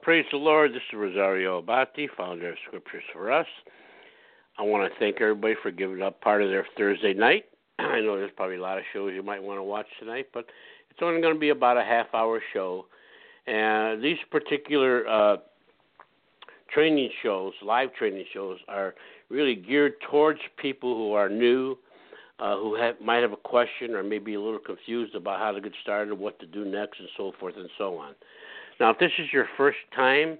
Praise the Lord. This is Rosario Abati, founder of Scriptures for Us. I want to thank everybody for giving up part of their Thursday night. I know there's probably a lot of shows you might want to watch tonight, but it's only going to be about a half-hour show. And these particular training shows, live training shows, are really geared towards people who are new, who might have a question or maybe a little confused about how to get started, what to do next, and so forth and so on. Now, if this is your first time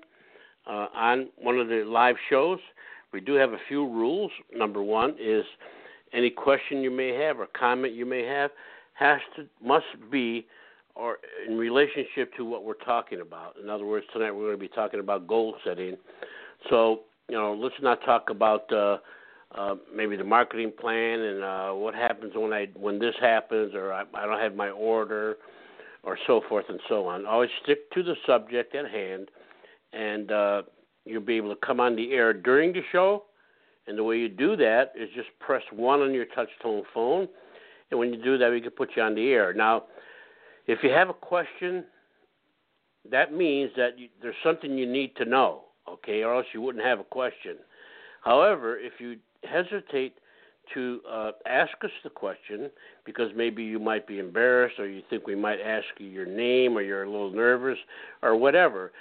on one of the live shows, we do have a few rules. Number one is any question you may have or comment you may have must be or in relationship to what we're talking about. In other words, tonight we're going to be talking about goal setting. So, let's not talk about maybe the marketing plan and what happens when this happens, or I don't have my order, or so forth and so on. Always stick to the subject at hand, and you'll be able to come on the air during the show. And the way you do that is just press 1 on your touch-tone phone, and when you do that, we can put you on the air. Now, if you have a question, that means that there's something you need to know, okay, or else you wouldn't have a question. However, if you hesitate to ask us the question because maybe you might be embarrassed or you think we might ask you your name or you're a little nervous or whatever,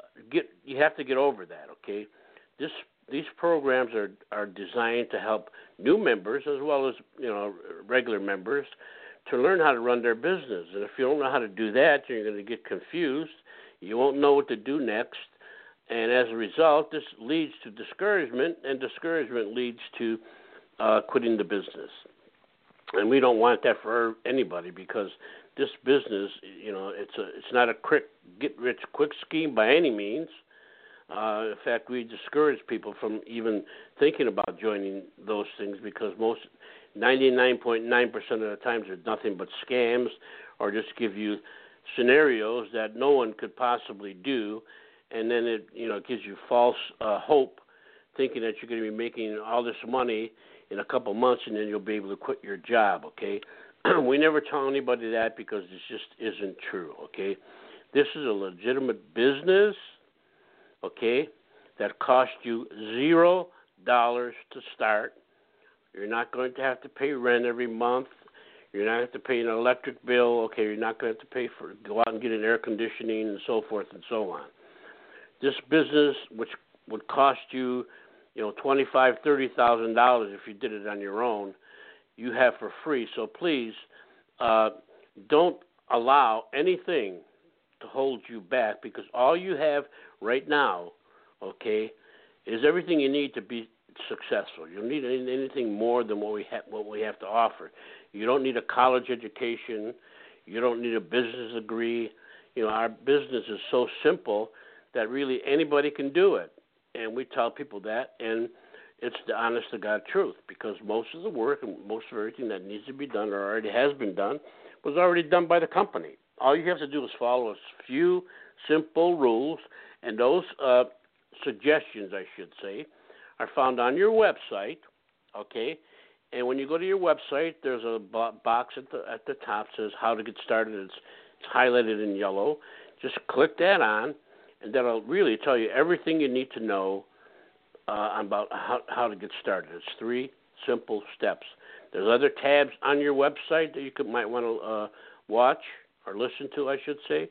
you have to get over that, okay? These programs are designed to help new members as well as regular members to learn how to run their business. And if you don't know how to do that, you're going to get confused. You won't know what to do next. And as a result, this leads to discouragement, and discouragement leads to quitting the business. And we don't want that for anybody because this business, it's not a quick get-rich-quick scheme by any means. In fact, we discourage people from even thinking about joining those things because 99.9% of the times they're nothing but scams or just give you scenarios that no one could possibly do, and then it gives you false hope, thinking that you're going to be making all this money in a couple months and then you'll be able to quit your job, okay? We never tell anybody that because this just isn't true, okay? This is a legitimate business, okay, that cost you $0 to start. You're not going to have to pay rent every month. You're not going to have to pay an electric bill, okay? You're not going to have to go out and get an air conditioning and so forth and so on. This business, which would cost you $25,000, $30,000 if you did it on your own, you have for free. So please don't allow anything to hold you back because all you have right now, okay, is everything you need to be successful. You don't need anything more than what we have to offer. You don't need a college education. You don't need a business degree. Our business is so simple that really anybody can do it. And we tell people that, and it's the honest-to-God truth because most of the work and most of everything that needs to be done or already has been done was already done by the company. All you have to do is follow a few simple rules, and those suggestions, I should say, are found on your website, okay? And when you go to your website, there's a box at the top that says how to get started. It's highlighted in yellow. Just click that on, and that'll really tell you everything you need to know about how to get started. It's 3 simple steps. There's other tabs on your website that you might want to watch or listen to, I should say,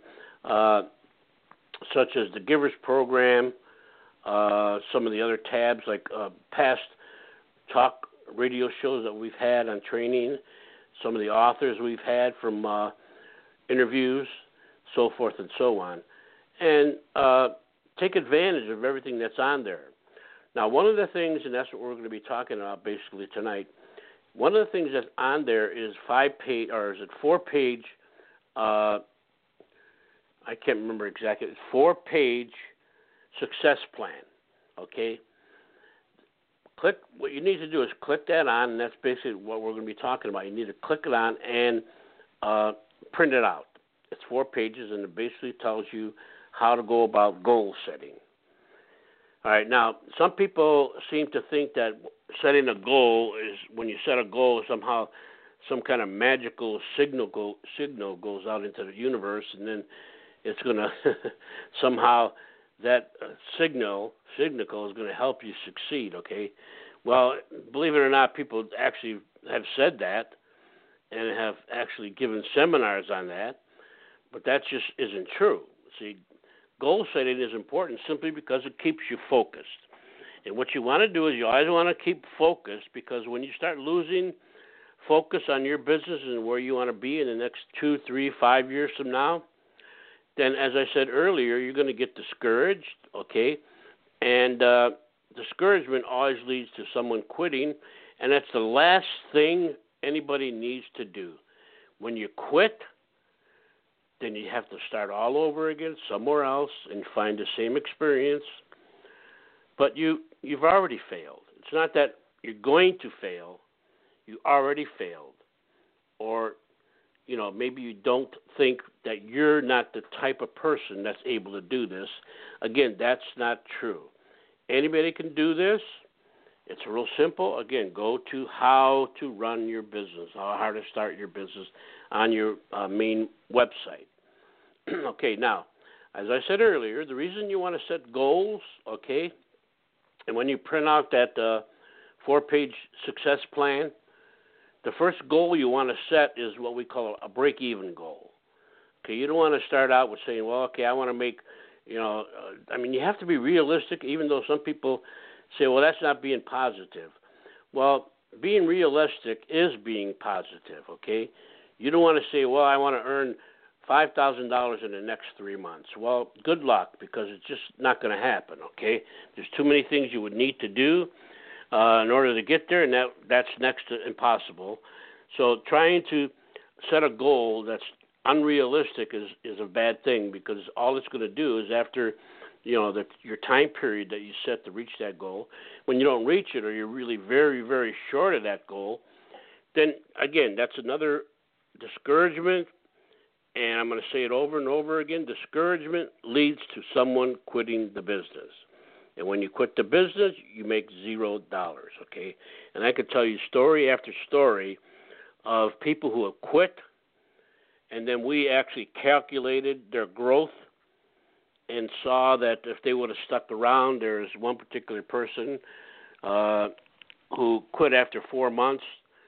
such as the Givers Program, some of the other tabs like past talk radio shows that we've had on training, some of the authors we've had from interviews, so forth and so on. And take advantage of everything that's on there. Now, one of the things, and that's what we're going to be talking about basically tonight, one of the things that's on there is 4-page, I can't remember exactly, it's 4-page success plan, okay? What you need to do is click that on, and that's basically what we're going to be talking about. You need to click it on and print it out. It's 4 pages, and it basically tells you how to go about goal setting. All right, now, some people seem to think that setting a goal is, when you set a goal, somehow some kind of magical signal goes out into the universe, and then it's going to somehow that signal is going to help you succeed, okay? Well, believe it or not, people actually have said that and have actually given seminars on that, but that just isn't true. See, goal setting is important simply because it keeps you focused. And what you want to do is you always want to keep focused, because when you start losing focus on your business and where you want to be in the next 2, 3, 5 years from now, then, as I said earlier, you're going to get discouraged, okay? And discouragement always leads to someone quitting, and that's the last thing anybody needs to do. When you quit, then you have to start all over again somewhere else and find the same experience. But you've already failed. It's not that you're going to fail. You already failed. Or, maybe you don't think that you're not the type of person that's able to do this. Again, that's not true. Anybody can do this. It's real simple. Again, go to how to run your business, how to start your business on your main website. Okay, now, as I said earlier, the reason you want to set goals, okay, and when you print out that 4-page success plan, the first goal you want to set is what we call a break-even goal. Okay, you don't want to start out with saying, well, okay, I want to make, you have to be realistic, even though some people say, well, that's not being positive. Well, being realistic is being positive, okay? You don't want to say, well, I want to earn $5,000 in the next 3 months. Well, good luck, because it's just not going to happen, okay? There's too many things you would need to do in order to get there, and that's next to impossible. So trying to set a goal that's unrealistic is a bad thing, because all it's going to do is after your time period that you set to reach that goal, when you don't reach it or you're really very, very short of that goal, then, again, that's another discouragement. And I'm going to say it over and over again, discouragement leads to someone quitting the business. And when you quit the business, you make $0, okay? And I could tell you story after story of people who have quit, and then we actually calculated their growth and saw that if they would have stuck around, there's one particular person who quit after 4 months.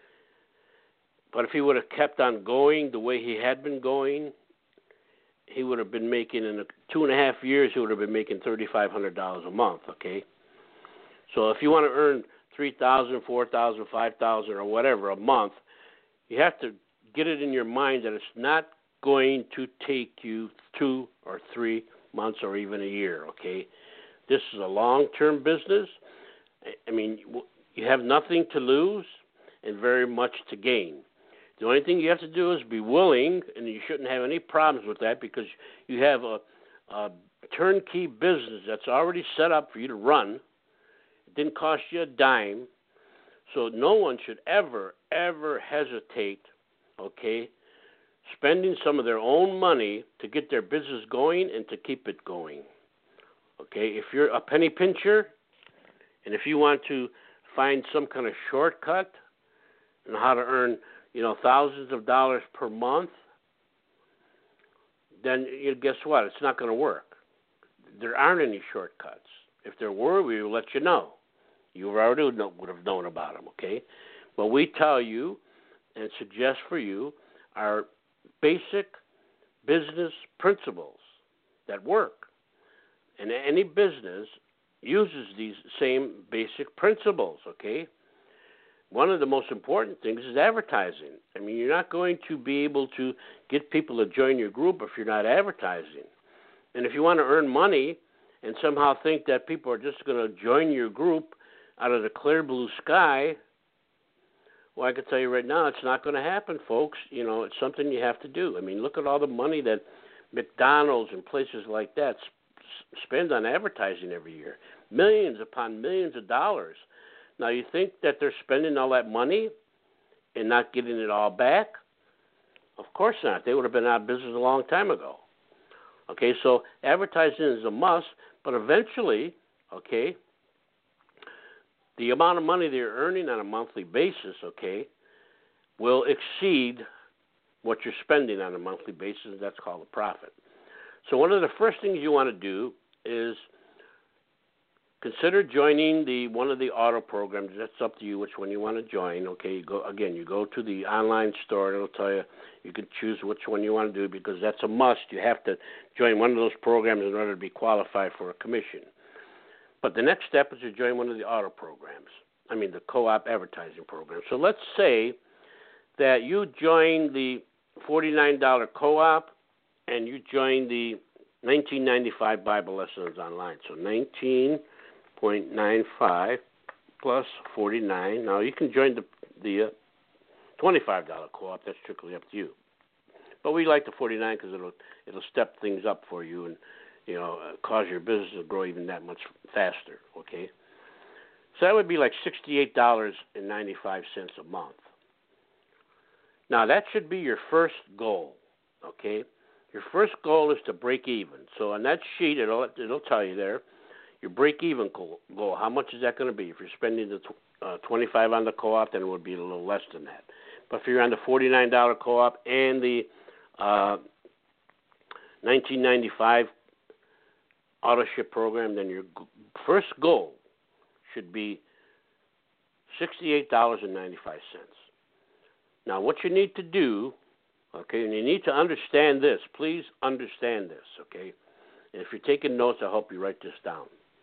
But if he would have kept on going the way he had been going, he would have been making, in 2.5 years, he would have been making $3,500 a month, okay? So if you want to earn $3,000, $4,000, $5,000, or whatever a month, you have to get it in your mind that it's not going to take you 2 or 3 months or even a year, okay? This is a long-term business. I mean, you have nothing to lose and very much to gain. The only thing you have to do is be willing, and you shouldn't have any problems with that, because you have a turnkey business that's already set up for you to run. It didn't cost you a dime. So no one should ever, ever hesitate, okay, spending some of their own money to get their business going and to keep it going. Okay, if you're a penny pincher and if you want to find some kind of shortcut on how to earn, thousands of dollars per month, then guess what? It's not going to work. There aren't any shortcuts. If there were, we would let you know. You already would have known about them, okay? But we tell you and suggest for you our basic business principles that work. And any business uses these same basic principles, okay? One of the most important things is advertising. I mean, you're not going to be able to get people to join your group if you're not advertising. And if you want to earn money and somehow think that people are just going to join your group out of the clear blue sky, well, I can tell you right now, it's not going to happen, folks. It's something you have to do. I mean, look at all the money that McDonald's and places like that spend on advertising every year. Millions upon millions of dollars. Now, you think that they're spending all that money and not getting it all back? Of course not. They would have been out of business a long time ago. Okay, so advertising is a must, but eventually, okay, the amount of money they're earning on a monthly basis, okay, will exceed what you're spending on a monthly basis. That's called a profit. So one of the first things you want to do is consider joining one of the auto programs. That's up to you which one you want to join. Okay, you go to the online store. It'll tell you. You can choose which one you want to do because that's a must. You have to join one of those programs in order to be qualified for a commission. But the next step is to join one of the auto programs. I mean the co-op advertising program. So let's say that you join the $49 co-op and you join the $19.95 Bible Lessons Online. So $19.95 plus $49. Now you can join the $25 co-op. That's strictly up to you. But we like the $49 because it'll step things up for you and cause your business to grow even that much faster. Okay. So that would be like $68.95 a month. Now that should be your first goal. Okay. Your first goal is to break even. So on that sheet, it'll tell you there your break-even goal. How much is that going to be? If you're spending the $25 on the co-op, then it would be a little less than that. But if you're on the $49 co-op and the $19.95 auto ship program, then your first goal should be $68.95. Now, what you need to do, okay, and you need to understand this. Please understand this, okay? And if you're taking notes, I'll help you write this down.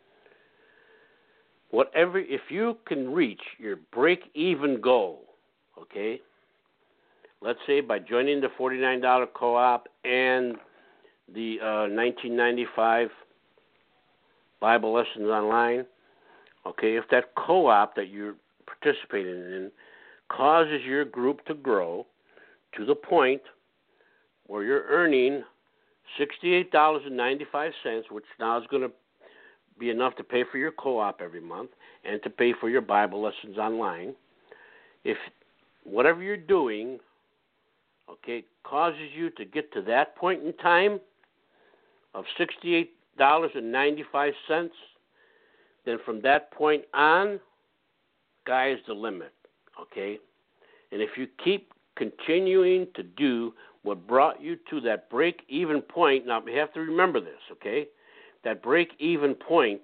If you can reach your break-even goal, okay, let's say by joining the $49 co-op and the $19.95 Bible Lessons Online, okay, if that co-op that you're participating in causes your group to grow to the point where you're earning $68.95, which now is going to be enough to pay for your co-op every month and to pay for your Bible Lessons Online. If whatever you're doing, okay, causes you to get to that point in time of $68.95, then from that point on, sky is the limit, okay? And if you keep continuing to do what brought you to that break-even point, now you have to remember this, okay? That break-even point,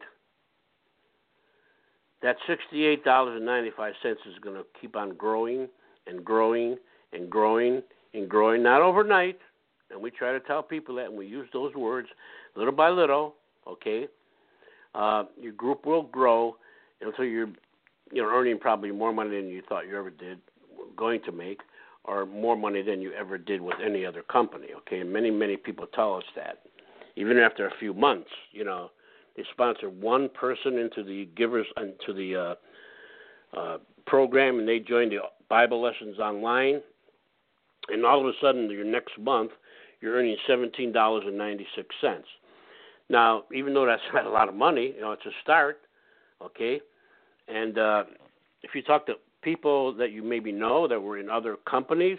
that $68.95 is going to keep on growing and growing and growing and growing, not overnight. And we try to tell people that, and we use those words little by little, okay? Your group will grow until you're earning probably more money than you thought you ever did, going to make, or more money than you ever did with any other company, okay? And many, many people tell us that. Even after a few months, they sponsor one person into the program, and they join the Bible Lessons Online, and all of a sudden, your next month, you're earning $17.96. Now, even though that's not a lot of money, it's a start, okay? And if you talk to people that you maybe know that were in other companies,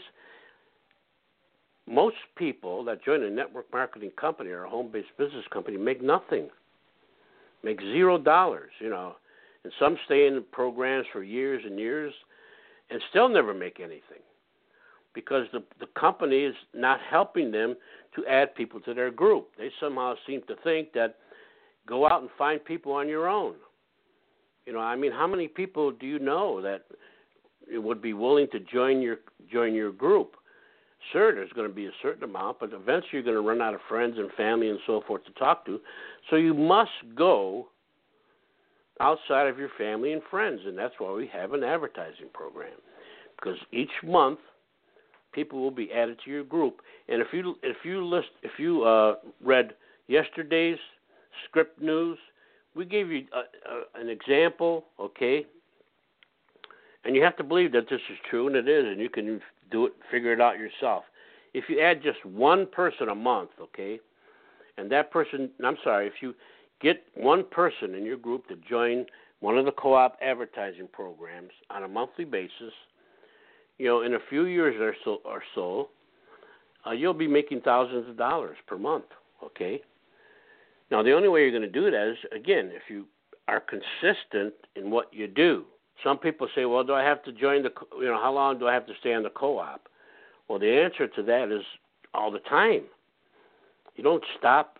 most people that join a network marketing company or a home-based business company make nothing, make $0, and some stay in the programs for years and years and still never make anything because the company is not helping them to add people to their group. They somehow seem to think that go out and find people on your own. How many people do you know that would be willing to join your group? Sure, there's going to be a certain amount, but eventually you're going to run out of friends and family and so forth to talk to. So you must go outside of your family and friends, and that's why we have an advertising program. Because each month, people will be added to your group. And if you read yesterday's Script News, we gave you an example, okay? And you have to believe that this is true, and it is, and you can do it, figure it out yourself. If you add just one person a month, okay, and that person, if you get one person in your group to join one of the co-op advertising programs on a monthly basis, in a few years or so, you'll be making thousands of dollars per month, okay? Now, the only way you're going to do that is, again, if you are consistent in what you do. Some people say, well, do I have to join how long do I have to stay on the co-op? Well, the answer to that is all the time. You don't stop,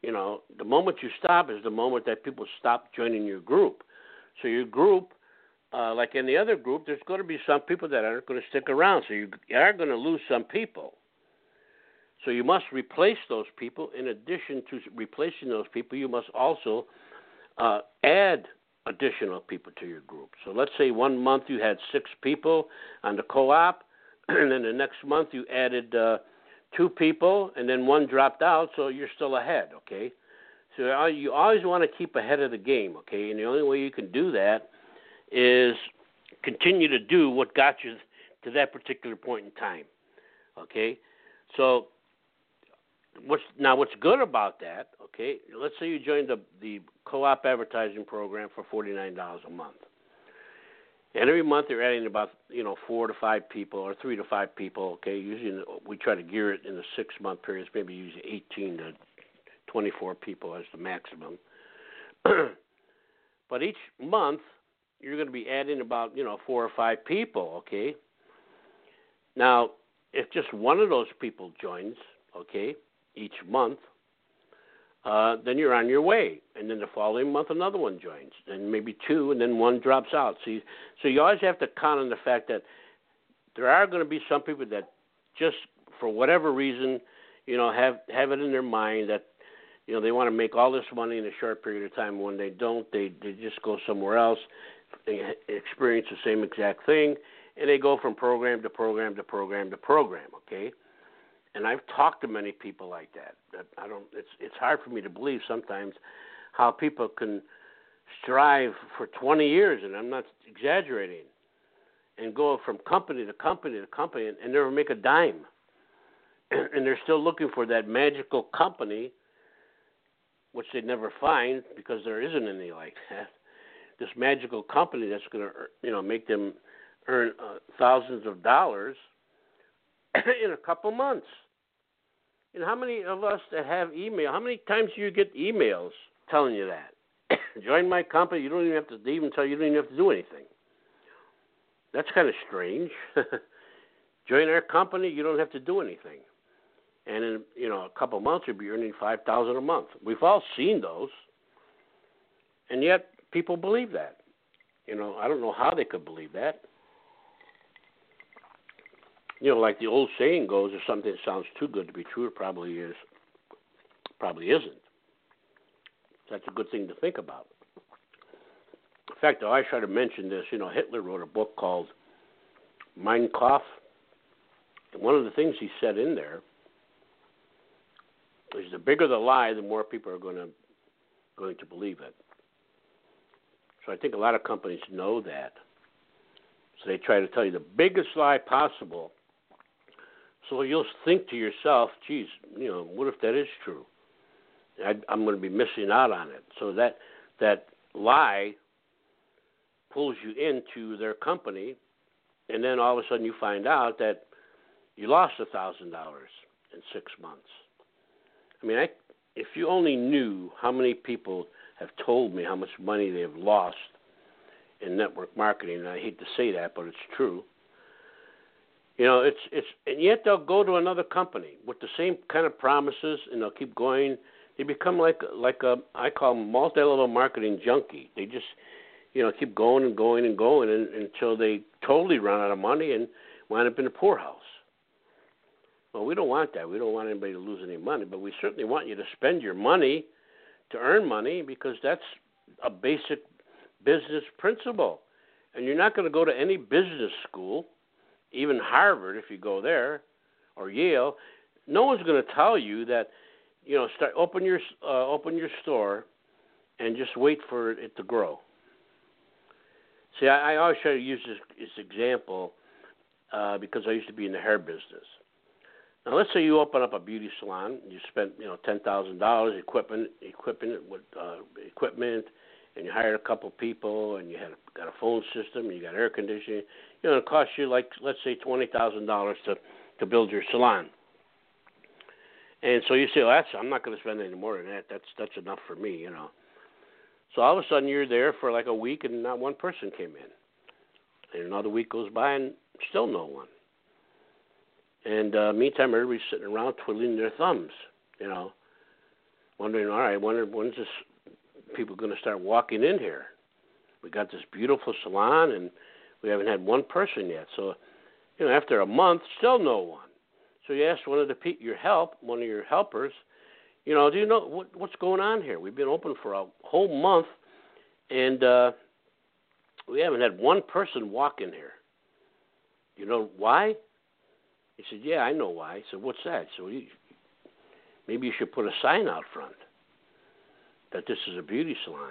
The moment you stop is the moment that people stop joining your group. So your group, like any other group, there's going to be some people that aren't going to stick around. So you are going to lose some people. So you must replace those people. In addition to replacing those people, you must also add additional people to your group. So let's say 1 month you had 6 people on the co-op, and then the next month you added 2 people, and then 1 dropped out, so you're still ahead, okay? So you always want to keep ahead of the game, okay? And the only way you can do that is continue to do what got you to that particular point in time, okay? So what's good about that, okay, let's say you joined the co-op advertising program for $49 a month. And every month they're adding about 4 to 5 people or 3 to 5 people. Okay, usually we try to gear it in the 6-month periods, maybe usually 18 to 24 people as the maximum. But each month you're going to be adding about 4 or 5 people. Okay. Now, if just one of those people joins, okay, each month, then you're on your way. And then the following month, another one joins. Then maybe 2, and then 1 drops out. So you always have to count on the fact that there are going to be some people that just for whatever reason, have it in their mind that, they want to make all this money in a short period of time. When they don't, they just go somewhere else. They experience the same exact thing, and they go from program to program to program to program, okay? And I've talked to many people like that. It's hard for me to believe sometimes how people can strive for 20 years, and I'm not exaggerating, and go from company to company to company and never make a dime. And they're still looking for that magical company, which they never find because there isn't any like that. This magical company that's going to, make them earn thousands of dollars in a couple months. And how many of us that have email, how many times do you get emails telling you that? Join my company, you don't even have to tell you don't even have to do anything. That's kind of strange. Join our company, you don't have to do anything. And in a couple months you'll be earning $5,000 a month. We've all seen those. And yet people believe that. I don't know how they could believe that. Like the old saying goes, if something sounds too good to be true, it probably is. Probably isn't. That's a good thing to think about. In fact, I always try to mention this. Hitler wrote a book called Mein Kampf. And one of the things he said in there is the bigger the lie, the more people are going to believe it. So I think a lot of companies know that. So they try to tell you the biggest lie possible. So you'll think to yourself, geez, what if that is true? I'm going to be missing out on it. So that lie pulls you into their company, and then all of a sudden you find out that you lost $1,000 in 6 months. If you only knew how many people have told me how much money they have lost in network marketing, and I hate to say that, but it's true. And yet they'll go to another company with the same kind of promises, and they'll keep going. They become like a I call them multi-level marketing junkie. They just, keep going and going and going until they totally run out of money and wind up in a poorhouse. Well, we don't want that. We don't want anybody to lose any money, but we certainly want you to spend your money to earn money because that's a basic business principle. And you're not going to go to any business school, even Harvard if you go there, or Yale. No one's going to tell you that, open your store and just wait for it to grow. See, I always try to use this example because I used to be in the hair business. Now, let's say you open up a beauty salon. You spent, $10,000 equipping it with equipment, and you hired a couple people, and you got a phone system, and you got air conditioning. It cost you let's say $20,000 to build your salon. And so you say, well, I'm not going to spend any more than that. That's enough for me, So all of a sudden you're there for like a week, and not one person came in. And another week goes by, and still no one. And meantime, everybody's sitting around twiddling their thumbs, wondering, all right, when's this people going to start walking in here? We got this beautiful salon, and we haven't had one person yet. So, after a month, still no one. So you asked one of your helpers, do you know what's going on here? We've been open for a whole month, and we haven't had one person walk in here. You know why? He said, yeah, I know why. I said, what's that? So maybe you should put a sign out front that this is a beauty salon.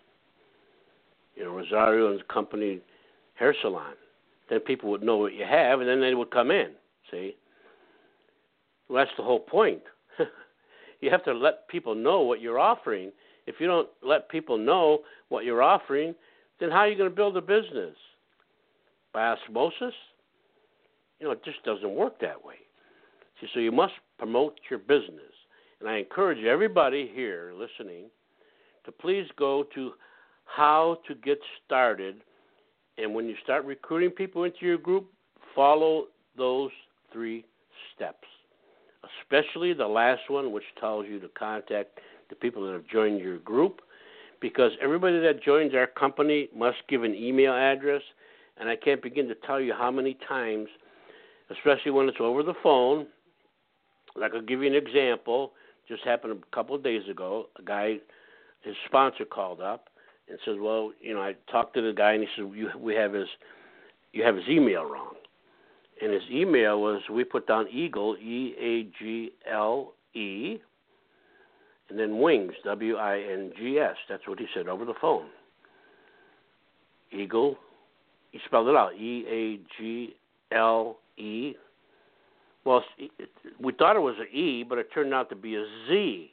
Rosario and Company Hair Salon. Then people would know what you have, and then they would come in, see? Well, that's the whole point. You have to let people know what you're offering. If you don't let people know what you're offering, then how are you going to build a business? By osmosis? It just doesn't work that way. See, so you must promote your business. And I encourage everybody here listening to please go to How to Get Started. And when you start recruiting people into your group, follow those 3 steps, especially the last one, which tells you to contact the people that have joined your group, because everybody that joins our company must give an email address, and I can't begin to tell you how many times, especially when it's over the phone. Like, I'll give you an example. Just happened a couple of days ago. A guy, his sponsor called up and says, well, I talked to the guy, and he said, you have his email wrong. And his email was, we put down Eagle, E-A-G-L-E, and then Wings, W-I-N-G-S. That's what he said over the phone. Eagle, he spelled it out, E-A-G-L-E. Well, we thought it was an E, but it turned out to be a Z,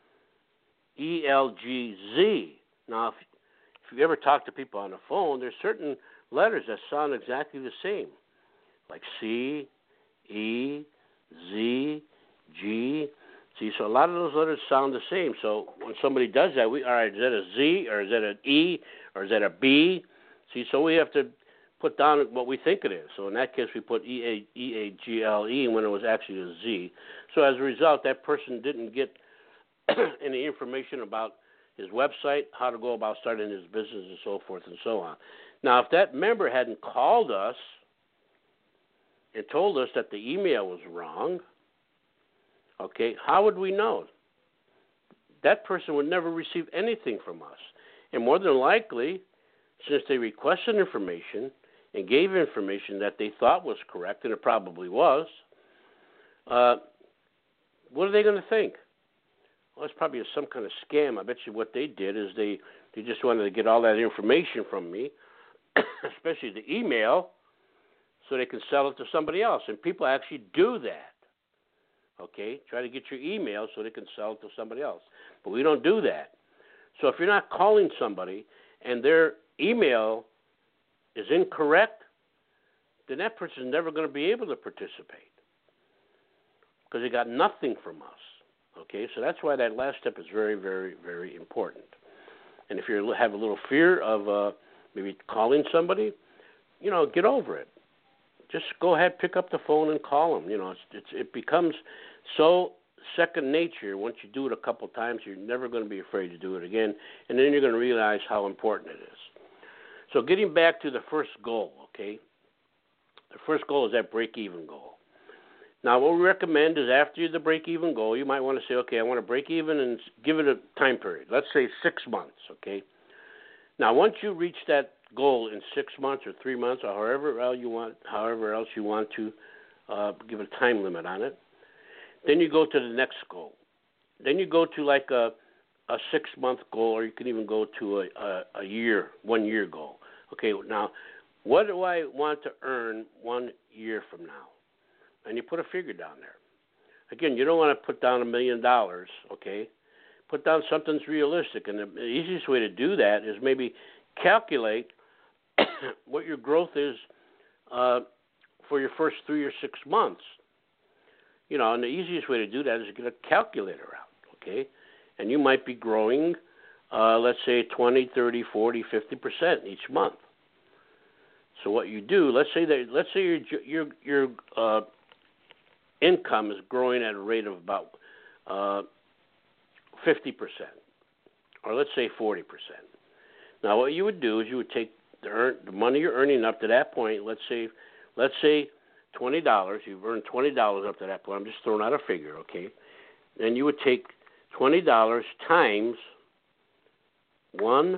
E-L-G-Z. Now, if you ever talk to people on the phone, there's certain letters that sound exactly the same, like C, E, Z, G. See, so a lot of those letters sound the same. So when somebody does that, all right, is that a Z, or is that an E, or is that a B? See, so we have to put down what we think it is. So in that case, we put E-A-G-L-E when it was actually a Z. So as a result, that person didn't get any information about his website, how to go about starting his business, and so forth and so on. Now, if that member hadn't called us and told us that the email was wrong, okay, how would we know? That person would never receive anything from us. And more than likely, since they requested information and gave information that they thought was correct, and it probably was, what are they going to think? Well, it's probably some kind of scam. I bet you what they did is they just wanted to get all that information from me, especially the email, so they can sell it to somebody else. And people actually do that. Okay? Try to get your email so they can sell it to somebody else. But we don't do that. So if you're not calling somebody and their email is incorrect, then that person is never going to be able to participate because they got nothing from us. Okay, so that's why that last step is very, very, very important. And if you have a little fear of maybe calling somebody, get over it. Just go ahead, pick up the phone and call them. It becomes so second nature. Once you do it a couple times, you're never going to be afraid to do it again, and then you're going to realize how important it is. So getting back to the first goal, okay? The first goal is that break-even goal. Now, what we recommend is after the break-even goal, you might want to say, okay, I want to break even and give it a time period. Let's say 6 months, okay? Now, once you reach that goal in 6 months or 3 months or however else you want to give a time limit on it, then you go to the next goal. Then you go to like a 6-month goal, or you can even go to a year, 1 year goal. Okay, now, what do I want to earn 1 year from now? And you put a figure down there. Again, you don't want to put down $1 million, okay? Put down something that's realistic. And the easiest way to do that is maybe calculate what your growth is for your first 3 or 6 months. And the easiest way to do that is to get a calculator out, okay? And you might be growing, let's say, 20, 30, 40, 50% each month. So what you do, let's say your income is growing at a rate of about 50%, or let's say 40%. Now, what you would do is you would take the money you're earning up to that point. Let's say $20. You've earned $20 up to that point. I'm just throwing out a figure, okay? Then you would take $20 times 1.4.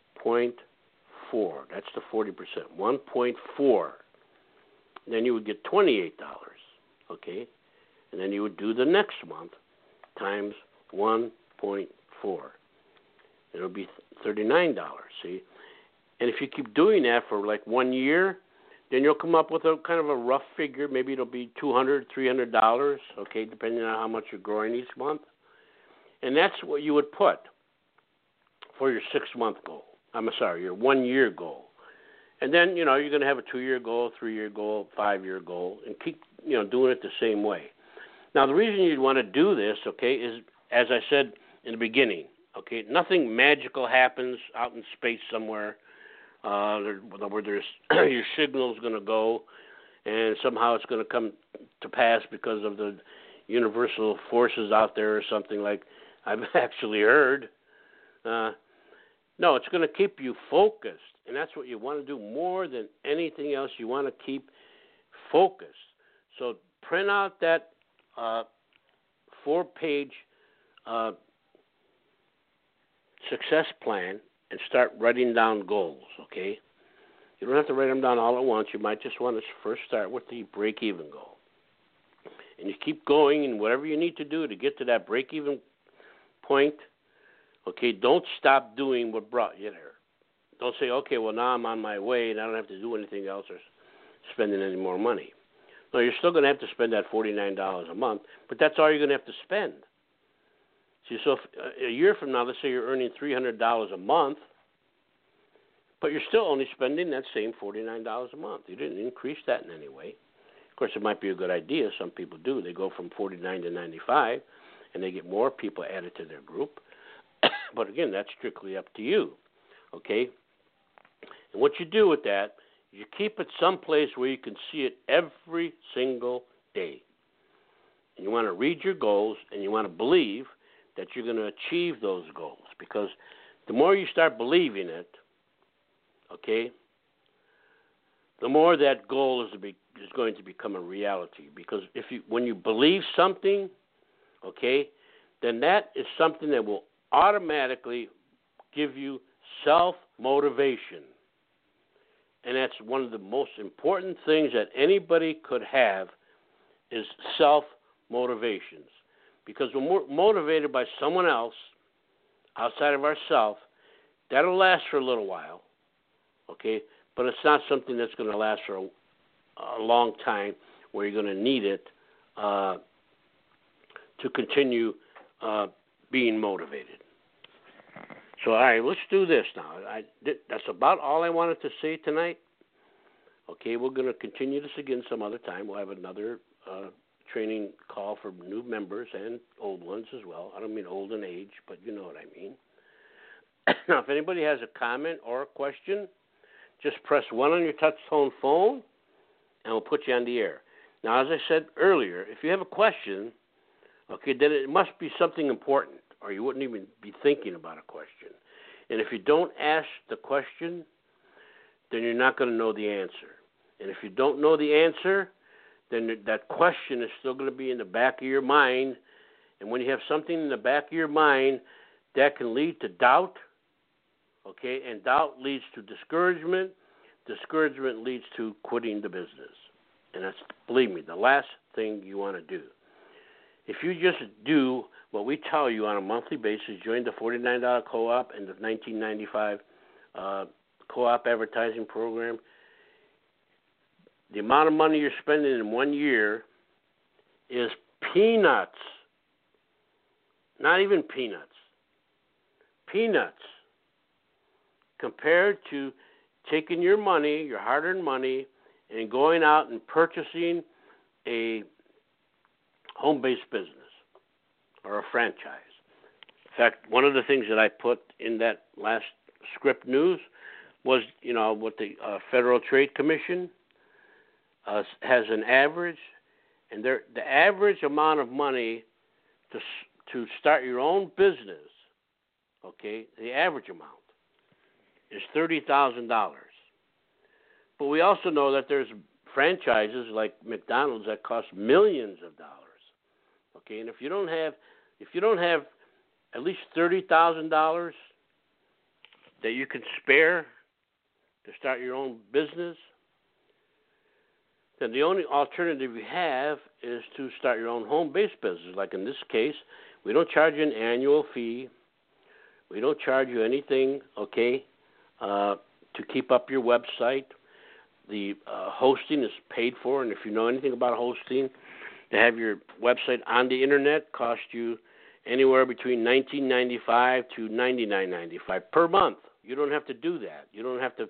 That's the 40%. 1.4. Then you would get $28, okay? And then you would do the next month times 1.4. It'll be $39, see? And if you keep doing that for like 1 year, then you'll come up with a kind of a rough figure. Maybe it'll be $200, $300, okay, depending on how much you're growing each month. And that's what you would put for your 6-month goal. Your 1 year goal. And then, you're going to have a 2-year goal, 3-year goal, 5-year goal, and keep, doing it the same way. Now, the reason you'd want to do this, okay, is, as I said in the beginning, okay, nothing magical happens out in space somewhere where there's your signal's going to go, and somehow it's going to come to pass because of the universal forces out there or something like I've actually heard. No, it's going to keep you focused, and that's what you want to do more than anything else. You want to keep focused. So print out that 4-page success plan and start writing down goals, okay? You don't have to write them down all at once. You might just want to first start with the break-even goal. And you keep going, and whatever you need to do to get to that break-even point, okay, don't stop doing what brought you there. Don't say, okay, well, now I'm on my way, and I don't have to do anything else or spending any more money. No, you're still going to have to spend that $49 a month, but that's all you're going to have to spend. See, so if, a year from now, let's say you're earning $300 a month, but you're still only spending that same $49 a month. You didn't increase that in any way. Of course, it might be a good idea. Some people do. They go from $49 to $95, and they get more people added to their group. But again, that's strictly up to you, okay? And what you do with that, you keep it someplace where you can see it every single day. And you want to read your goals, and you want to believe that you're going to achieve those goals, because the more you start believing it, okay, the more that goal is going to become a reality. Because when you believe something, okay, then that is something that will automatically give you self-motivation. And that's one of the most important things that anybody could have is self-motivations. Because when we're motivated by someone else outside of ourselves, that'll last for a little while, okay? But it's not something that's going to last for a long time where you're going to need it to continue being motivated. So, all right, let's do this now. That's about all I wanted to say tonight. Okay, we're going to continue this again some other time. We'll have another training call for new members and old ones as well. I don't mean old in age, but you know what I mean. Now, if anybody has a comment or a question, just press 1 on your touch-tone phone, and we'll put you on the air. Now, as I said earlier, if you have a question, okay, then it must be something important, or you wouldn't even be thinking about a question. And if you don't ask the question, then you're not going to know the answer. And if you don't know the answer, then that question is still going to be in the back of your mind. And when you have something in the back of your mind, that can lead to doubt, okay? And doubt leads to discouragement. Discouragement leads to quitting the business. And that's, believe me, the last thing you want to do. If you just do what we tell you on a monthly basis, join the $49 co-op and the $19.95 co-op advertising program, the amount of money you're spending in 1 year is peanuts. Not even peanuts. Peanuts. Compared to taking your money, your hard-earned money, and going out and purchasing a home-based business or a franchise. In fact, one of the things that I put in that last script news was, what the Federal Trade Commission has an average, and the average amount of money to start your own business, okay, the average amount is $30,000. But we also know that there's franchises like McDonald's that cost millions of dollars. Okay, and if you don't have at least $30,000 that you can spare to start your own business, then the only alternative you have is to start your own home-based business. Like in this case, we don't charge you an annual fee. We don't charge you anything, okay, to keep up your website. The hosting is paid for, and if you know anything about hosting, to have your website on the internet costs you anywhere between $19.95 to $99.95 per month. You don't have to do that. You don't have to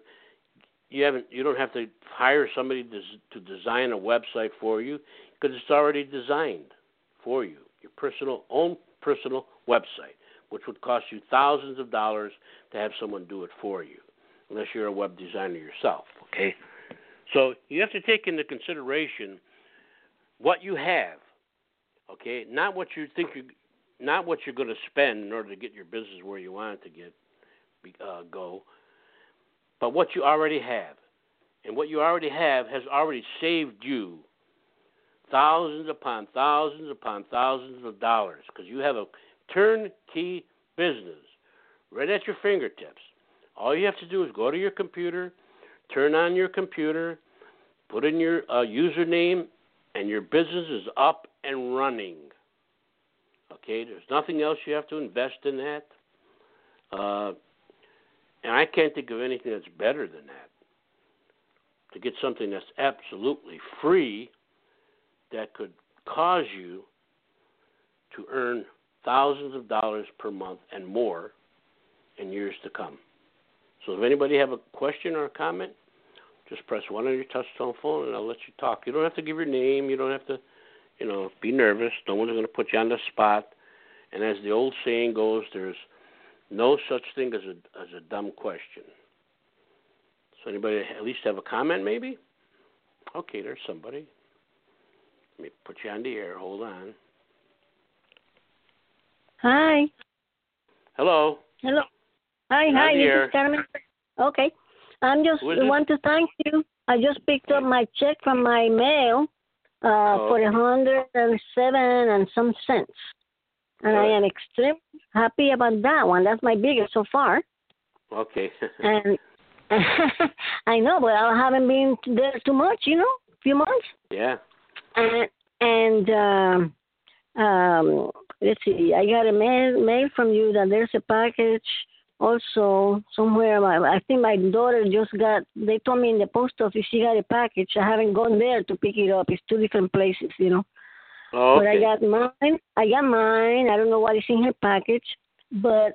hire somebody to design a website for you because it's already designed for you. Your own personal website, which would cost you thousands of dollars to have someone do it for you, unless you're a web designer yourself. Okay. So you have to take into consideration what you have, okay, not what you're going to spend in order to get your business where you want it to go, but what you already have. And what you already have has already saved you thousands upon thousands upon thousands of dollars because you have a turnkey business right at your fingertips. All you have to do is go to your computer, turn on your computer, put in your username, and your business is up and running. Okay, there's nothing else you have to invest in that. And I can't think of anything that's better than that. To get something that's absolutely free that could cause you to earn thousands of dollars per month and more in years to come. So if anybody have a question or a comment, just press 1 on your touch-tone phone and I'll let you talk. You don't have to give your name. You don't have to, be nervous. No one's going to put you on the spot. And as the old saying goes, there's no such thing as a dumb question. So anybody at least have a comment maybe? Okay, there's somebody. Let me put you on the air. Hold on. Hi. Hello. Hello. Hi. This is Carmen. Okay. I just want to thank you. I just picked up my check from my mail for 107 and some cents. And I am extremely happy about that one. That's my biggest so far. Okay. And I know, but I haven't been there too much, a few months. Yeah. And let's see, I got a mail from you that there's a package also somewhere. I think my daughter they told me in the post office she got a package. I haven't gone there to pick it up. It's 2 different places, Oh, okay. But I got mine. I don't know what is in her package, but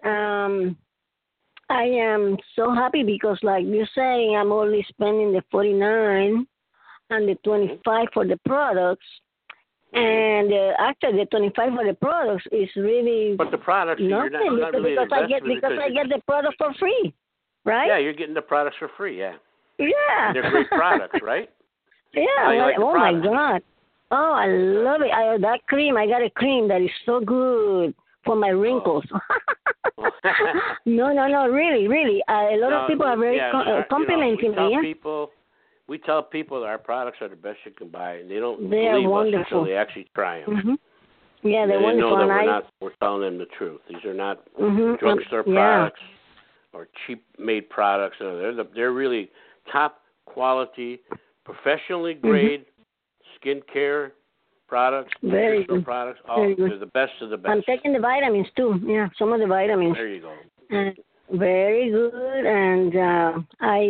I am so happy because, like you're saying, I'm only spending the $49 and the $25 for the products. And actually, the $25 for the products is really but the products nothing because I get the product for free, right? Yeah, you're getting the products for free. Yeah. Yeah. And they're great products, right? Yeah. Like oh my God. Oh, I love it. That cream. I got a cream that is so good for my wrinkles. No, really. A lot of people are very complimenting me. We tell people that our products are the best you can buy, and they don't are believe wonderful. us until they actually try them. Mm-hmm. Yeah, they're wonderful. They know that we're telling them the truth. These are not drugstore products or cheap-made products. They're really top quality, professionally grade skincare products, nutritional products. They're the best of the best. I'm taking the vitamins too. Yeah, some of the vitamins. There you go. Very good, and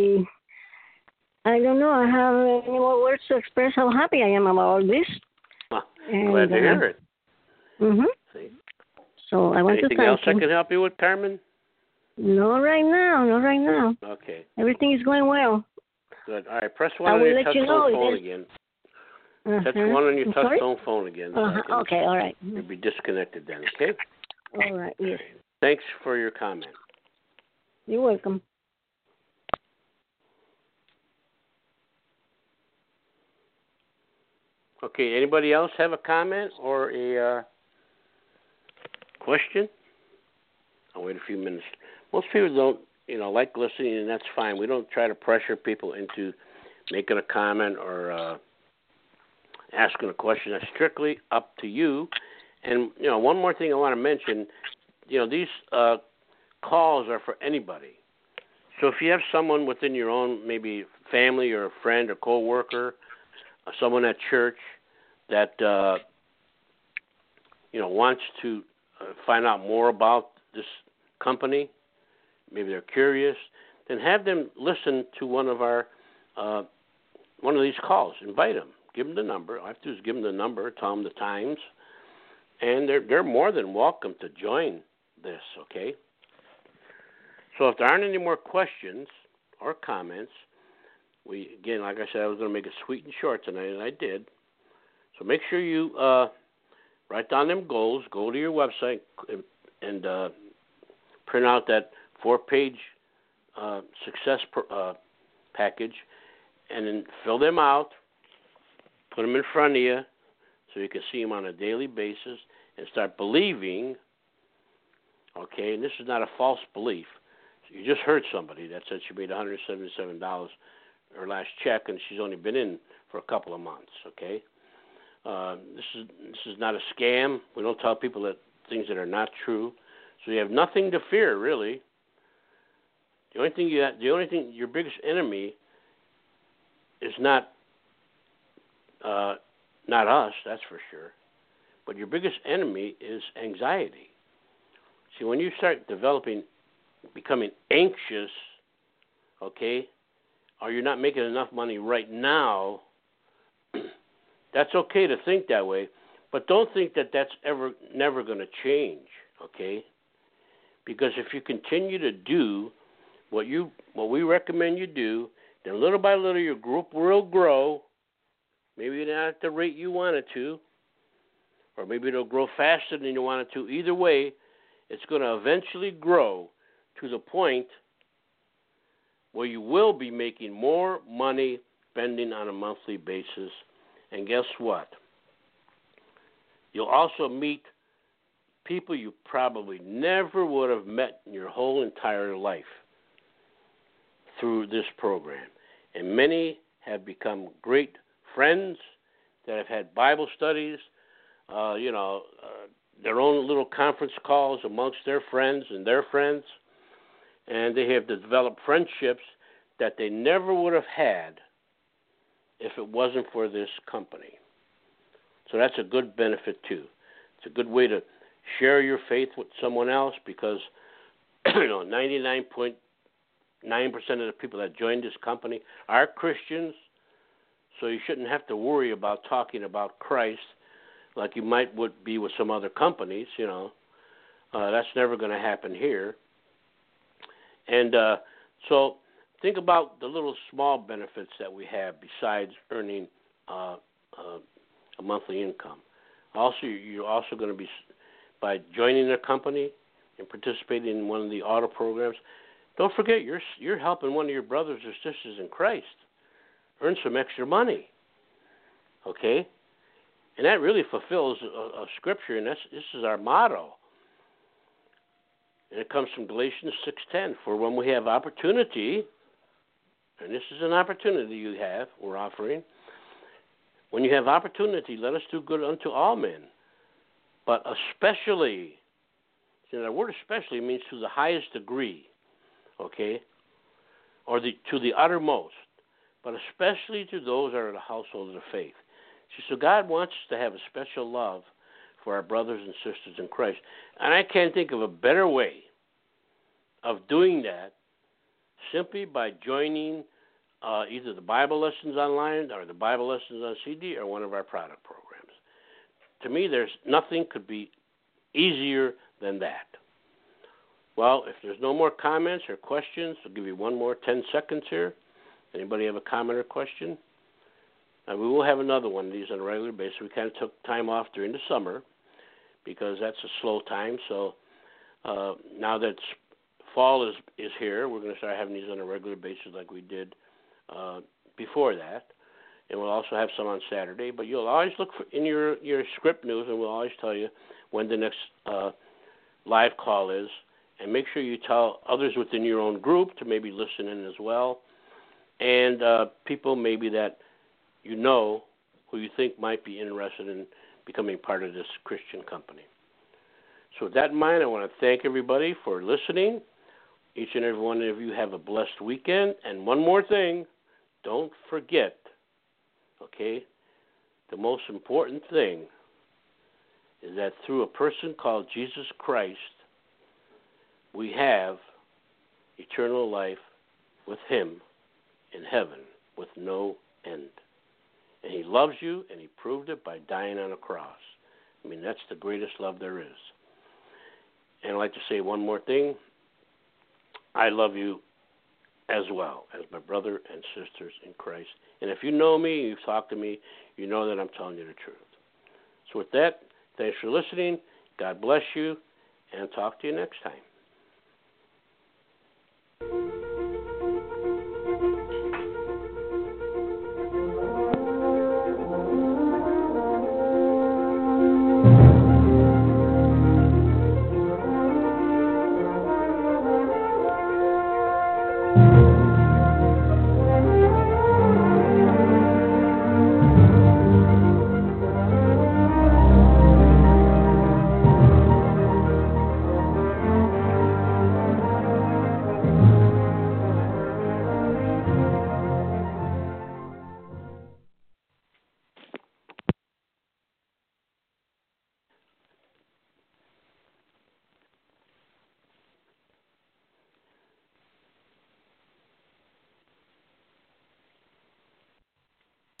I don't know. I have any more words to express how happy I am about all this. Glad to hear it. See? So I want Anything to thank you. else I can help you with, Carmen? No, right now. Okay. Everything is going well. Good. All right. Press 1 on your touch-tone phone again. Touch 1 on your touch-tone phone again. Okay. All right. You'll be disconnected then. Okay. All right. Yes. Thanks for your comment. You're welcome. Okay, anybody else have a comment or a question? I'll wait a few minutes. Most people don't, like listening, and that's fine. We don't try to pressure people into making a comment or asking a question. That's strictly up to you. And, one more thing I want to mention, these calls are for anybody. So if you have someone within your own, maybe family or a friend or coworker, someone at church that, wants to find out more about this company, maybe they're curious, then have them listen to one of these calls. Invite them. Give them the number. All I have to do is give them the number, tell them the times, and they're more than welcome to join this, okay? So if there aren't any more questions or comments, again, like I said, I was going to make it sweet and short tonight, and I did. So make sure you write down them goals, go to your website, and print out that 4-page success package, and then fill them out, put them in front of you so you can see them on a daily basis, and start believing, okay, and this is not a false belief. You just heard somebody that said she made $177 her last check, and she's only been in for a couple of months, okay? This is not a scam. We don't tell people that things that are not true. So you have nothing to fear, really. The only thing your biggest enemy is not us, that's for sure. But your biggest enemy is anxiety. See, when you start becoming anxious, okay, or you're not making enough money right now, that's okay to think that way, but don't think that that's never going to change, okay? Because if you continue to do what we recommend you do, then little by little your group will grow. Maybe not at the rate you want it to, or maybe it'll grow faster than you want it to. Either way, it's going to eventually grow to the point where you will be making more money spending on a monthly basis. And guess what? You'll also meet people you probably never would have met in your whole entire life through this program. And many have become great friends that have had Bible studies, their own little conference calls amongst their friends and their friends. And they have developed friendships that they never would have had if it wasn't for this company. So that's a good benefit too. It's a good way to share your faith with someone else because 99.9% of the people that join this company are Christians, so you shouldn't have to worry about talking about Christ like you would be with some other companies, That's never going to happen here. And so think about the little small benefits that we have besides earning a monthly income. Also, you're also going to be, by joining the company and participating in one of the auto programs, don't forget you're helping one of your brothers or sisters in Christ earn some extra money. Okay? And that really fulfills a scripture, and this is our motto. And it comes from Galatians 6:10. For when we have opportunity, and this is an opportunity we're offering. When you have opportunity, let us do good unto all men. But especially, the word especially means to the highest degree, okay? Or to the uttermost. But especially to those that are in the household of the faith. See, so God wants us to have a special love for our brothers and sisters in Christ. And I can't think of a better way of doing that simply by joining either the Bible lessons online or the Bible lessons on CD or one of our product programs. To me, there's nothing could be easier than that. Well, if there's no more comments or questions, I'll give you one more 10 seconds here. Anybody have a comment or question? And we will have another one of these on a regular basis. We kind of took time off during the summer because that's a slow time. So now that fall is here, we're going to start having these on a regular basis like we did before that. And we'll also have some on Saturday. But you'll always look in your script news, and we'll always tell you when the next live call is, and make sure you tell others within your own group to maybe listen in as well, and people maybe that you know who you think might be interested in becoming part of this Christian company. So with that in mind, I want to thank everybody for listening. Each and every one of you have a blessed weekend. And one more thing, don't forget, okay, the most important thing is that through a person called Jesus Christ, we have eternal life with him in heaven with no end. And he loves you, and he proved it by dying on a cross. I mean, that's the greatest love there is. And I'd like to say one more thing. I love you as well as my brother and sisters in Christ. And if you know me, you've talked to me, you know that I'm telling you the truth. So with that, thanks for listening. God bless you, and talk to you next time.